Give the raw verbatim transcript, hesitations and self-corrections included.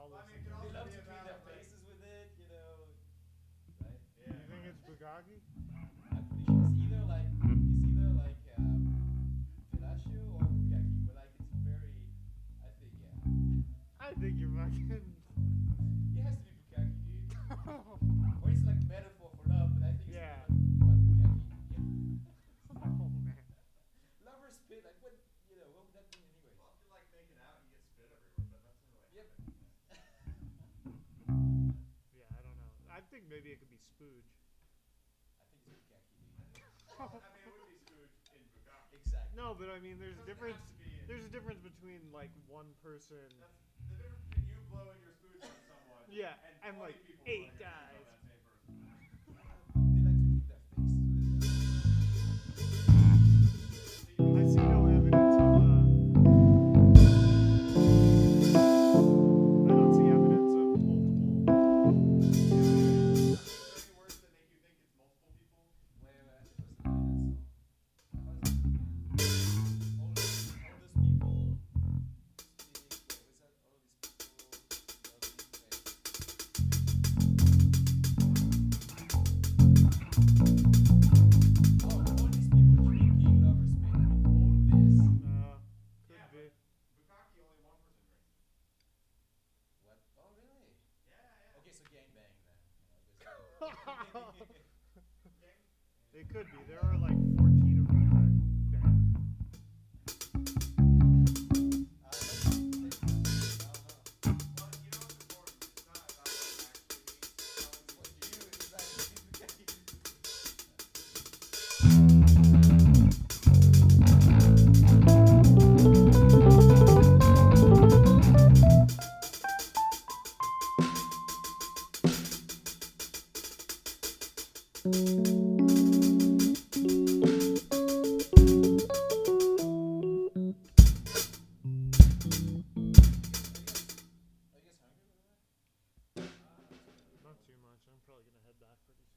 all Well, I this. mean, it could They also love be to clean about their like. faces with it, you know, right? Yeah. You think it's Bukaki? I'm pretty sure it's either like it's either like um, fellatio or bukkake, but like it's very, I think yeah, I think you're fucking. it has to be bukkake, dude. Or it's like metaphor for love, but I think it's Yeah. pretty much about bukkake. Yep. Oh man. Lover spit, like what, you know, what would that mean anyway? Well, if you're like making out and you get spit everywhere, but that doesn't really Yep. happen. Yeah, I don't know. I think maybe it could be spooge. I think it's bukkake, dude. Well, I mean, it would be spooge in bukkake. Exactly. No, but I mean, there's a It doesn't difference. have to be in. There's a difference between like one person. That's the difference between you blowing your spooge on someone Yeah, and, and twenty like people eight blowing their spooge guys. on that same person. They like to clean their faces with it. I see no evidence of. Uh, I don't see evidence of multiple. Is there any words that make you think it's multiple people? Wait, wait, I think it was the Minot song. How does it go again? All those, all those people speak. Wait, what's that? All these people loving. Wait. Oh, all these people drinking lover spit. I mean, all this. Uh, could Yeah, be. but bukkake only one person drinks it. What? Oh, really? Yeah, yeah. Okay, so gangbang then. You know, this- Gang? It could be. There are like fourteen of them in that band. Uh, let's take this. I don't know. Well, you know what's important? It's not about what it actually means. It's What what do you exactly think? Are you guys hungry, by the way? Not too much. I'm probably gonna head back pretty